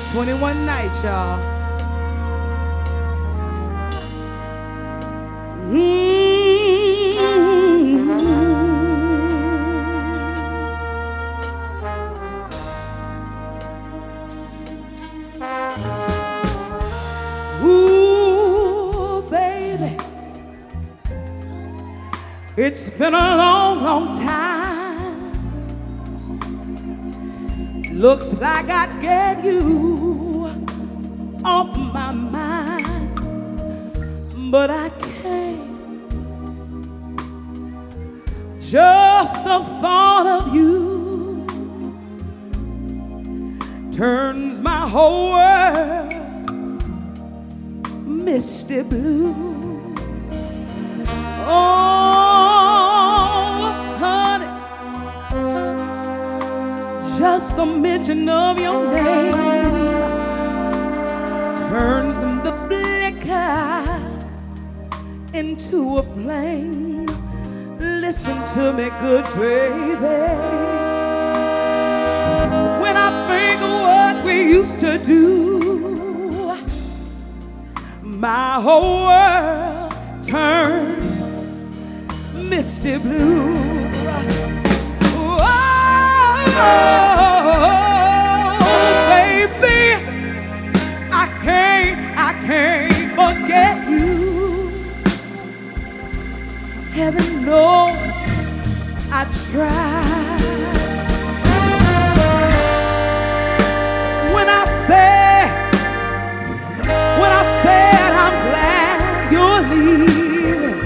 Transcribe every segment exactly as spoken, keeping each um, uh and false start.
twenty-one nights, y'all. Mm-hmm. Ooh, baby, it's been a long, long time. Looks like I'd get you off my mind, but I can't. Just the thought of you turns my whole world misty blue. Oh, honey, just the mention of your name turns the flicker into a flame. Listen to me, good baby. When I think of what we used to do, my whole world turns misty blue. Oh, baby, I can't, I can't forget you. Heaven knows I tried. When I said, when I said I'm glad you're leaving,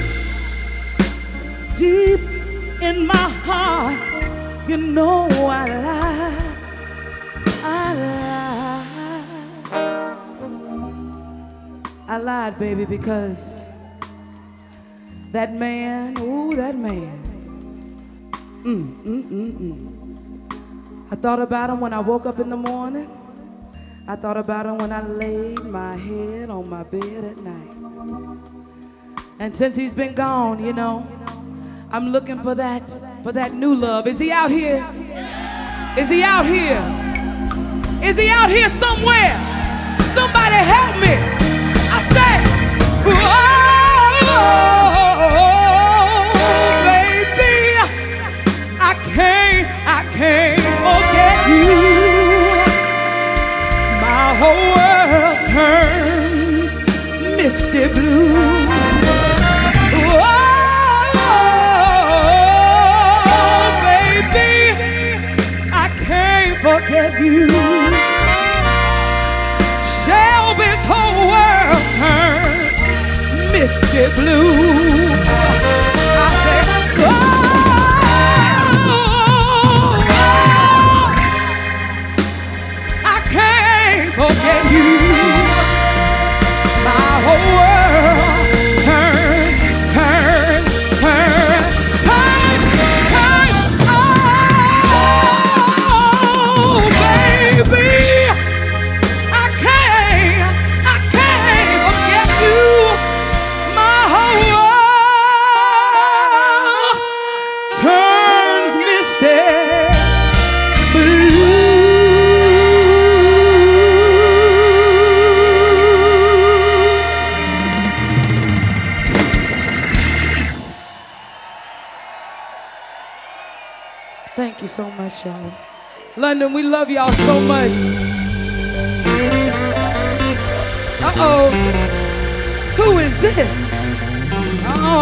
deep in my heart, you know I lied, I lied. I lied, baby, because that man, ooh, that man. Mm, mm, mm, mm. I thought about him when I woke up in the morning. I thought about him when I laid my head on my bed at night. And since he's been gone, you know, I'm looking for that, for that new love. Is he out here? Is he out here? Is he out here somewhere? Somebody help me. I say, oh, baby, I can't, I can't forget you. My whole world turns misty blue. Forget you. Shelby's whole world turned misty blue. I said, oh, I can't forget you. My whole world turned, turned, turned, turned, turned. Baby, I can't, I can't forget you. My whole world turns misty blue. Thank you so much, y'all. London, we love y'all so much. Uh-oh. Who is this? Oh, oh,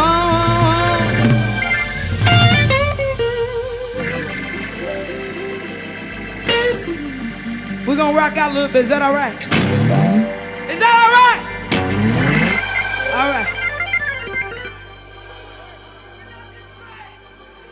oh. We're gonna rock out a little bit. Is that all right? Is that all right?